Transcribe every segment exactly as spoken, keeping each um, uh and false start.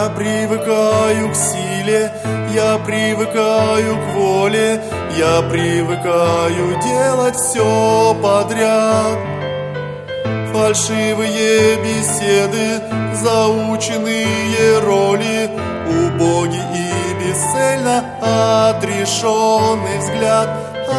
Я привыкаю к силе, я привыкаю к воле, я привыкаю делать все подряд. Фальшивые беседы, заученные роли, убогий и бесцельно отрешенный взгляд.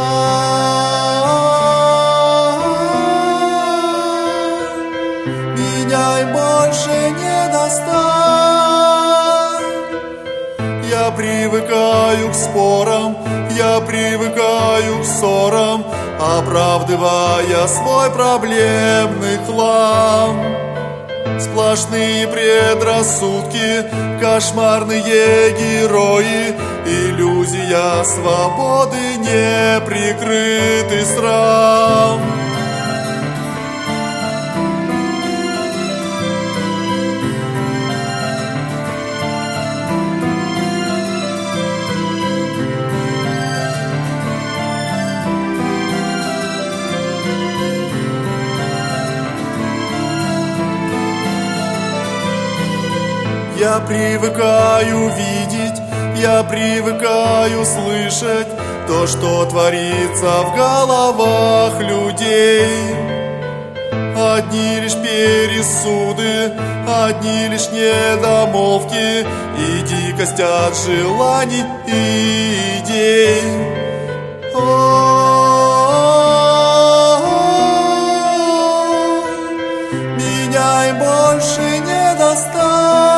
Меня больше не достать. Я привыкаю к спорам, я привыкаю к ссорам, оправдывая свой проблемный хлам. Сплошные предрассудки, кошмарные герои, иллюзия свободы, неприкрытый срам. Я привыкаю видеть, я привыкаю слышать то, что творится в головах людей. Одни лишь пересуды, одни лишь недомолвки и дикость от желаний и идей. О-о-о-о, меня и больше не достать.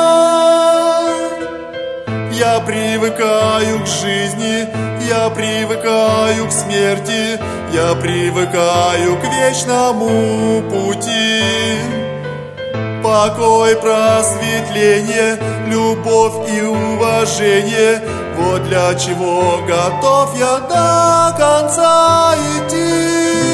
Я привыкаю к жизни, я привыкаю к смерти, я привыкаю к вечному пути. Покой, просветление, любовь и уважение — вот для чего готов я до конца идти.